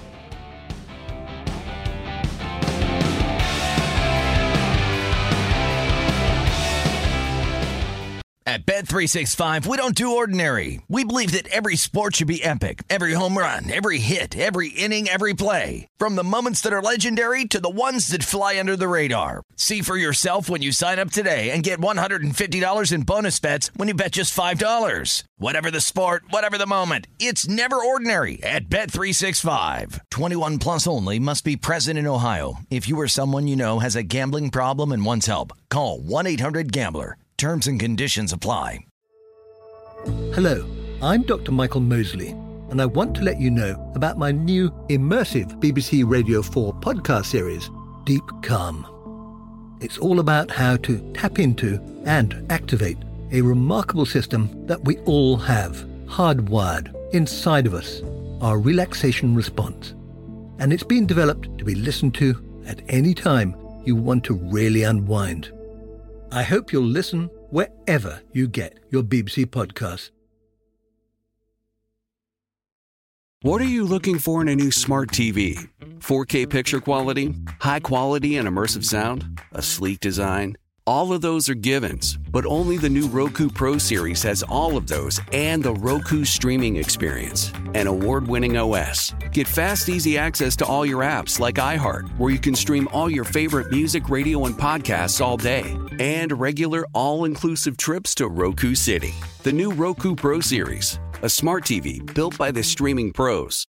At Bet365, we don't do ordinary. We believe that every sport should be epic. Every home run, every hit, every inning, every play. From the moments that are legendary to the ones that fly under the radar. See for yourself when you sign up today and get $150 in bonus bets when you bet just $5. Whatever the sport, whatever the moment, it's never ordinary at Bet365. 21 plus only. Must be present in Ohio. If you or someone you know has a gambling problem and wants help, call 1-800-GAMBLER. Terms and conditions apply. Hello, I'm Dr. Michael Mosley, and I want to let you know about my new immersive BBC Radio 4 podcast series, Deep Calm. It's all about how to tap into and activate a remarkable system that we all have, hardwired inside of us, our relaxation response. And it's been developed to be listened to at any time you want to really unwind. I hope you'll listen wherever you get your BBC podcasts. What are you looking for in a new smart TV? 4K picture quality? High quality and immersive sound? A sleek design? All of those are givens, but only the new Roku Pro Series has all of those and the Roku streaming experience, an award-winning OS. Get fast, easy access to all your apps like iHeart, where you can stream all your favorite music, radio, and podcasts all day, and regular all-inclusive trips to Roku City. The new Roku Pro Series, a smart TV built by the streaming pros.